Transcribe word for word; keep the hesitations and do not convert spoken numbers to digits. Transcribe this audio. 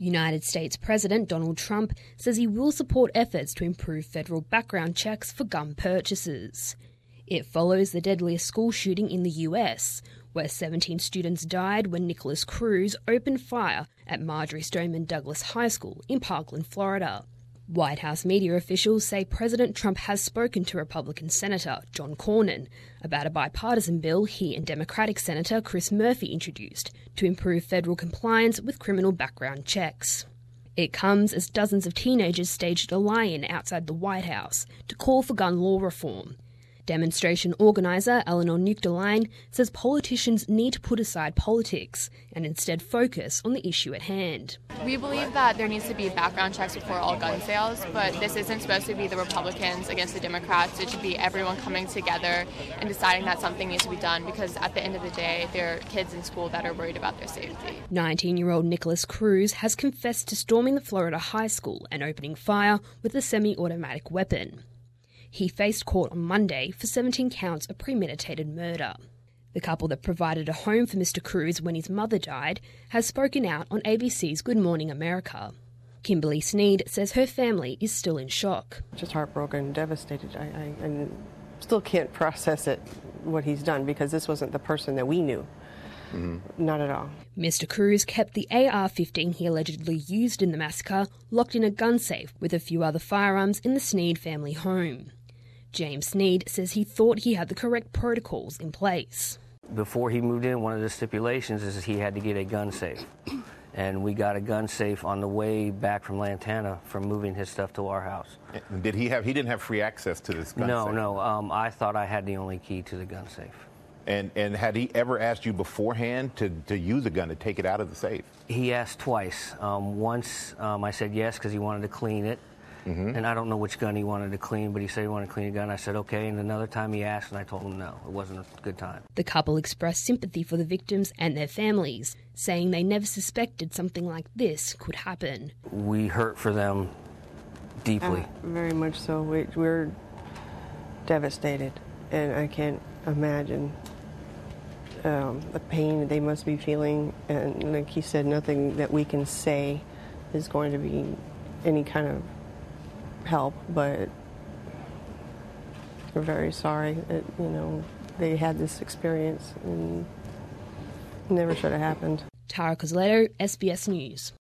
United States President Donald Trump says he will support efforts to improve federal background checks for gun purchases. It follows the deadliest school shooting in the U S, where seventeen students died when Nikolas Cruz opened fire at Marjory Stoneman Douglas High School in Parkland, Florida. White House media officials say President Trump has spoken to Republican Senator John Cornyn about a bipartisan bill he and Democratic Senator Chris Murphy introduced to improve federal compliance with criminal background checks. It comes as dozens of teenagers staged a lie-in outside the White House to call for gun law reform. Demonstration organiser Eleanor Nuchterlein says politicians need to put aside politics and instead focus on the issue at hand. We believe that there needs to be background checks before all gun sales, but this isn't supposed to be the Republicans against the Democrats. It should be everyone coming together and deciding that something needs to be done, because at the end of the day, there are kids in school that are worried about their safety. nineteen-year-old Nikolas Cruz has confessed to storming the Florida high school and opening fire with a semi-automatic weapon. He faced court on Monday for seventeen counts of premeditated murder. The couple that provided a home for Mister Cruz when his mother died has spoken out on A B C's Good Morning America. Kimberly Sneed says her family is still in shock. Just heartbroken, devastated. I, I, I still can't process it, what he's done, because this wasn't the person that we knew. Mm-hmm. Not at all. Mister Cruz kept the A R fifteen he allegedly used in the massacre locked in a gun safe with a few other firearms in the Sneed family home. James Sneed says he thought he had the correct protocols in place. Before he moved in, one of the stipulations is he had to get a gun safe. And we got a gun safe on the way back from Lantana from moving his stuff to our house. Did he have, he didn't have free access to this gun no, safe? No, no. Um, I thought I had the only key to the gun safe. And and had he ever asked you beforehand to, to use a gun, to take it out of the safe? He asked twice. Um, once um, I said yes because he wanted to clean it. Mm-hmm. And I don't know which gun he wanted to clean, but he said he wanted to clean a gun. I said, okay. And another time he asked, and I told him no, it wasn't a good time. The couple expressed sympathy for the victims and their families, saying they never suspected something like this could happen. We hurt for them deeply. Uh, very much so. We, we're devastated, and I can't imagine um, the pain that they must be feeling. And like he said, nothing that we can say is going to be any kind of help, but we're very sorry that, you know, they had this experience and it never should have happened. Tara Cosletto, S B S News.